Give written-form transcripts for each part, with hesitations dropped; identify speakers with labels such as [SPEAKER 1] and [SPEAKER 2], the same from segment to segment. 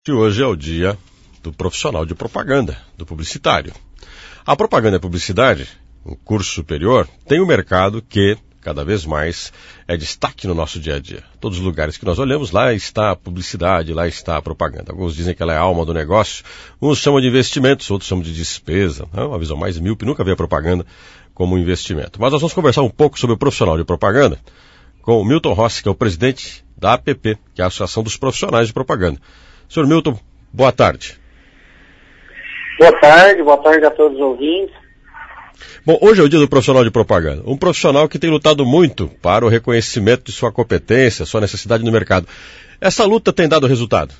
[SPEAKER 1] que hoje é o dia do profissional de propaganda, do publicitário. A propaganda e a publicidade, um curso superior, tem um mercado que, cada vez mais, é destaque no nosso dia a dia. Todos os lugares que nós olhamos, lá está a publicidade, lá está a propaganda. Alguns dizem que ela é a alma do negócio, uns chamam de investimentos, outros chamam de despesa. É uma visão mais míope, nunca vê a propaganda como um investimento. Mas nós vamos conversar um pouco sobre o profissional de propaganda com o Milton Rossi, que é o presidente da APP, que é a Associação dos Profissionais de Propaganda. Senhor Milton, boa tarde.
[SPEAKER 2] Boa tarde a todos os ouvintes.
[SPEAKER 1] Bom, hoje é o dia do profissional de propaganda. Um profissional que tem lutado muito para o reconhecimento de sua competência, sua necessidade no mercado. Essa luta tem dado resultado?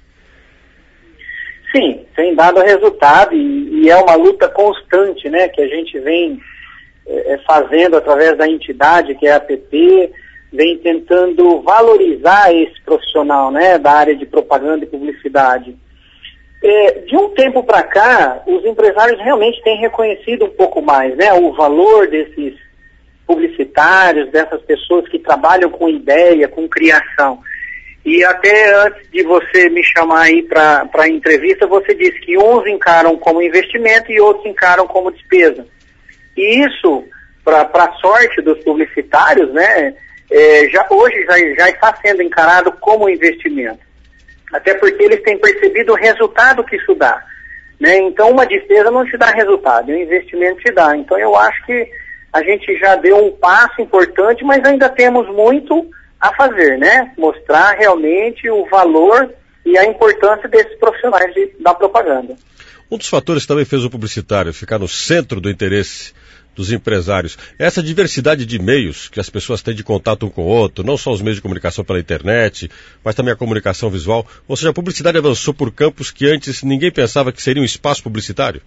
[SPEAKER 2] Sim, tem dado resultado e é uma luta constante, né, que a gente vem fazendo através da entidade que é a APP, vem tentando valorizar esse profissional, né, da área de propaganda e publicidade. De um tempo para cá, os empresários realmente têm reconhecido um pouco mais, né, o valor desses publicitários, dessas pessoas que trabalham com ideia, com criação. E até antes de você me chamar aí para a entrevista, você disse que uns encaram como investimento e outros encaram como despesa. E isso, para a sorte dos publicitários, né, hoje já está sendo encarado como investimento. Até porque eles têm percebido o resultado que isso dá, né? Então uma despesa não te dá resultado, um investimento te dá. Então eu acho que a gente já deu um passo importante, mas ainda temos muito a fazer, né? Mostrar realmente o valor e a importância desses profissionais da propaganda.
[SPEAKER 1] Um dos fatores que também fez o publicitário ficar no centro do interesse dos empresários é essa diversidade de meios que as pessoas têm de contato um com o outro, não só os meios de comunicação pela internet, mas também a comunicação visual. Ou seja, a publicidade avançou por campos que antes ninguém pensava que seria um espaço publicitário.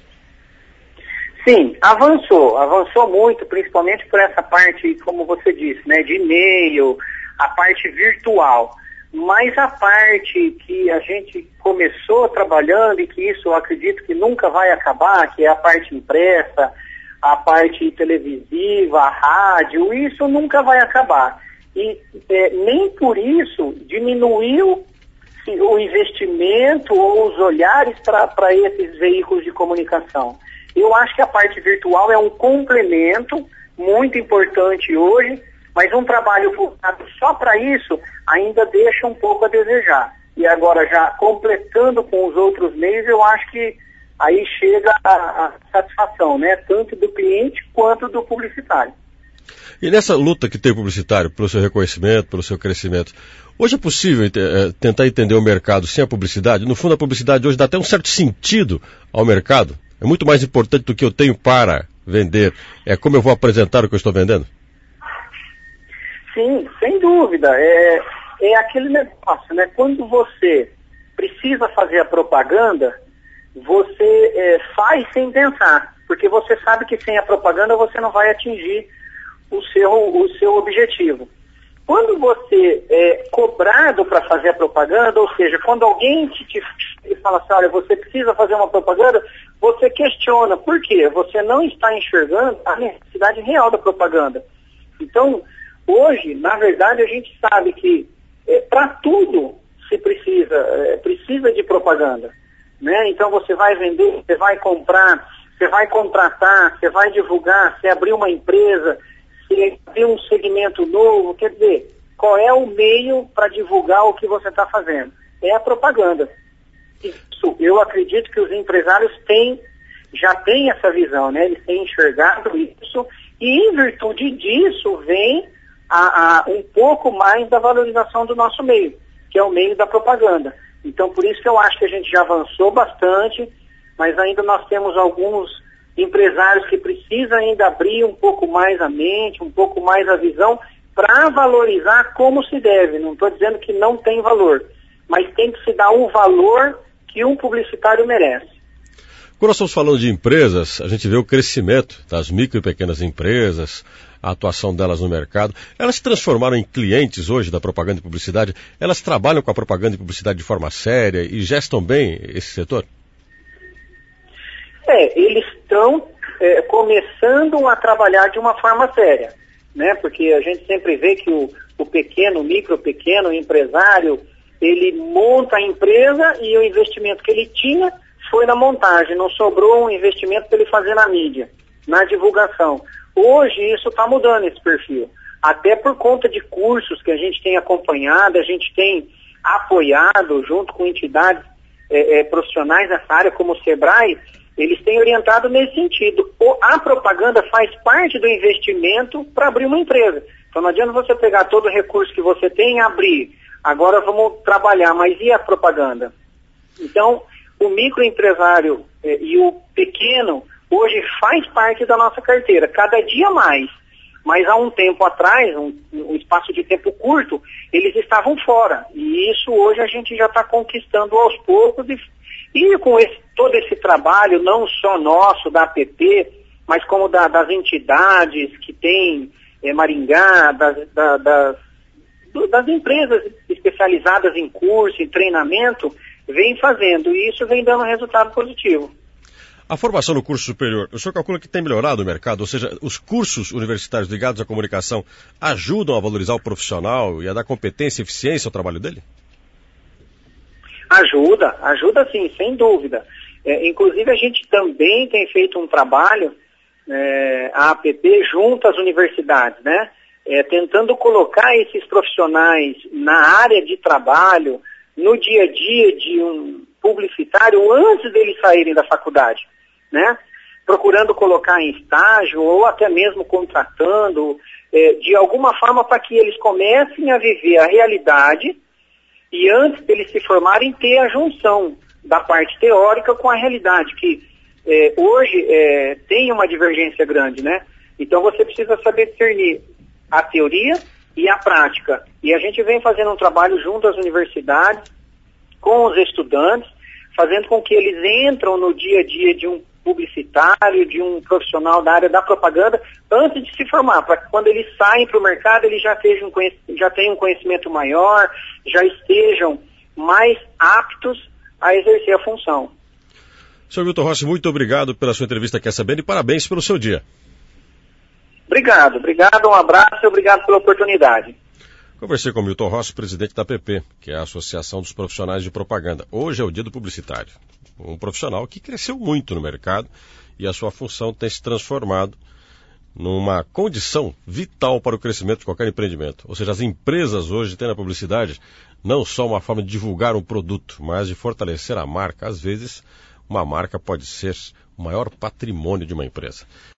[SPEAKER 2] Sim, avançou muito, principalmente por essa parte, como você disse, né, de e-mail, a parte virtual. Mas a parte que a gente começou trabalhando e que isso eu acredito que nunca vai acabar, que é a parte impressa, a parte televisiva, a rádio, isso nunca vai acabar. E nem por isso diminuiu o investimento ou os olhares para esses veículos de comunicação. Eu acho que a parte virtual é um complemento muito importante hoje, mas um trabalho voltado só para isso ainda deixa um pouco a desejar. E agora, já completando com os outros meios, eu acho que aí chega a satisfação, né? Tanto do cliente quanto do publicitário.
[SPEAKER 1] E nessa luta que tem o publicitário pelo seu reconhecimento, pelo seu crescimento, hoje é possível tentar entender o mercado sem a publicidade? No fundo, a publicidade hoje dá até um certo sentido ao mercado. É muito mais importante do que eu tenho para vender. É como eu vou apresentar o que eu estou vendendo?
[SPEAKER 2] Sim, sem dúvida. É aquele negócio, né? Quando você precisa fazer a propaganda, você faz sem pensar, porque você sabe que sem a propaganda você não vai atingir o seu objetivo. Quando você é cobrado para fazer a propaganda, ou seja, quando alguém te fala assim, olha, você precisa fazer uma propaganda, você questiona, por quê? Você não está enxergando a necessidade real da propaganda. Então, hoje, na verdade, a gente sabe que para tudo se precisa de propaganda. Né? Então você vai vender, você vai comprar, você vai contratar, você vai divulgar, você abrir uma empresa, você abrir um segmento novo, quer dizer, qual é o meio para divulgar o que você está fazendo? É a propaganda. Isso, eu acredito que os empresários já têm essa visão, né? Eles têm enxergado isso e em virtude disso vem um pouco mais da valorização do nosso meio, que é o meio da propaganda. Então, por isso que eu acho que a gente já avançou bastante, mas ainda nós temos alguns empresários que precisam ainda abrir um pouco mais a mente, um pouco mais a visão, para valorizar como se deve. Não estou dizendo que não tem valor, mas tem que se dar um valor que um publicitário merece.
[SPEAKER 1] Quando nós estamos falando de empresas, a gente vê o crescimento das micro e pequenas empresas, a atuação delas no mercado. Elas se transformaram em clientes hoje da propaganda e publicidade? Elas trabalham com a propaganda e publicidade de forma séria e gestam bem esse setor?
[SPEAKER 2] Eles estão começando a trabalhar de uma forma séria, né? Porque a gente sempre vê que o pequeno, micro, pequeno empresário, ele monta a empresa e o investimento que ele tinha foi na montagem, não sobrou um investimento para ele fazer na mídia, na divulgação. Hoje isso está mudando esse perfil, até por conta de cursos que a gente tem acompanhado, a gente tem apoiado junto com entidades profissionais nessa área, como o Sebrae, eles têm orientado nesse sentido. A propaganda faz parte do investimento para abrir uma empresa. Então não adianta você pegar todo o recurso que você tem e abrir. Agora vamos trabalhar, mas e a propaganda? Então, o microempresário e o pequeno hoje faz parte da nossa carteira, cada dia mais. Mas há um tempo atrás, um espaço de tempo curto, eles estavam fora. E isso hoje a gente já está conquistando aos poucos. E com todo esse trabalho, não só nosso, da APP, mas como das entidades que tem Maringá, das empresas especializadas em curso e treinamento, vem fazendo. E isso vem dando resultado positivo.
[SPEAKER 1] A formação no curso superior, o senhor calcula que tem melhorado o mercado? Ou seja, os cursos universitários ligados à comunicação ajudam a valorizar o profissional e a dar competência e eficiência ao trabalho dele? Ajuda sim, sem dúvida. Inclusive a gente também tem feito um trabalho, a APP junto às universidades, né? Tentando colocar esses profissionais na área de trabalho, no dia a dia de um publicitário antes deles saírem da faculdade, né? Procurando colocar em estágio ou até mesmo contratando, de alguma forma para que eles comecem a viver a realidade e antes deles se formarem ter a junção da parte teórica com a realidade, que hoje tem uma divergência grande, né? Então você precisa saber discernir a teoria e a prática. E a gente vem fazendo um trabalho junto às universidades, com os estudantes, fazendo com que eles entram no dia a dia de um publicitário, de um profissional da área da propaganda, antes de se formar, para que quando eles saem para o mercado, eles já tenham um conhecimento maior, já estejam mais aptos a exercer a função. Sr. Milton Rossi, muito obrigado pela sua entrevista aqui à CBN e parabéns pelo seu dia.
[SPEAKER 2] Obrigado, um abraço e obrigado pela oportunidade.
[SPEAKER 1] Conversei com o Milton Rossi, presidente da APP, que é a Associação dos Profissionais de Propaganda. Hoje é o dia do publicitário. Um profissional que cresceu muito no mercado e a sua função tem se transformado numa condição vital para o crescimento de qualquer empreendimento. Ou seja, as empresas hoje têm na publicidade não só uma forma de divulgar um produto, mas de fortalecer a marca. Às vezes, uma marca pode ser o maior patrimônio de uma empresa.